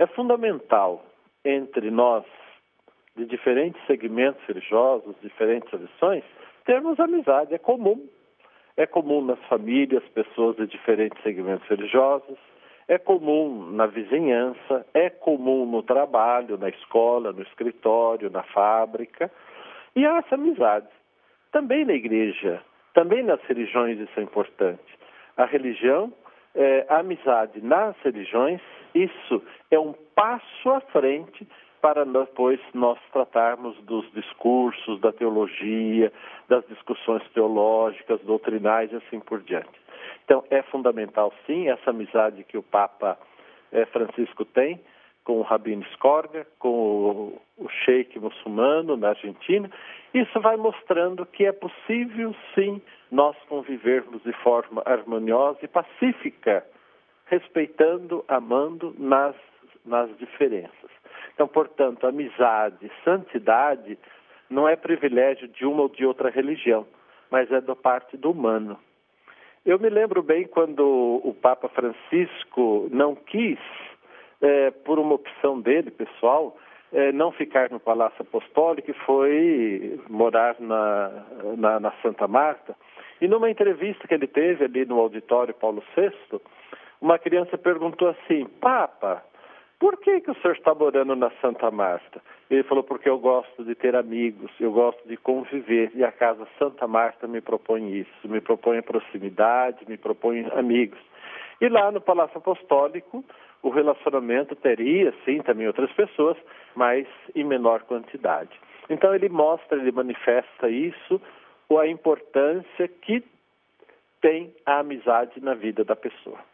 É fundamental entre nós, de diferentes segmentos religiosos, diferentes tradições, termos amizade. É comum. É comum nas famílias, pessoas de diferentes segmentos religiosos, é comum na vizinhança, é comum no trabalho, na escola, no escritório, na fábrica. E há essa amizade. Também na igreja, também nas religiões isso é importante. A religião, a amizade nas religiões, isso é um passo à frente para depois nós tratarmos dos discursos, da teologia, das discussões teológicas, doutrinais e assim por diante. Então, é fundamental, sim, essa amizade que o Papa Francisco tem com o Rabino Skorga, com o sheik muçulmano na Argentina. Isso vai mostrando que é possível, sim, nós convivermos de forma harmoniosa e pacífica, respeitando, amando nas diferenças. Então, portanto, amizade, santidade não é privilégio de uma ou de outra religião, mas é da parte do humano. Eu me lembro bem quando o Papa Francisco não quis, por uma opção dele, pessoal, não ficar no Palácio Apostólico e foi morar na Santa Marta. E numa entrevista que ele teve ali no auditório Paulo VI, uma criança perguntou assim: Papa, por que o senhor está morando na Santa Marta? Ele falou: porque eu gosto de ter amigos, eu gosto de conviver, e a Casa Santa Marta me propõe isso, me propõe proximidade, me propõe amigos. E lá no Palácio Apostólico, o relacionamento teria, sim, também outras pessoas, mas em menor quantidade. Então ele mostra, ele manifesta isso, a importância que tem a amizade na vida da pessoa.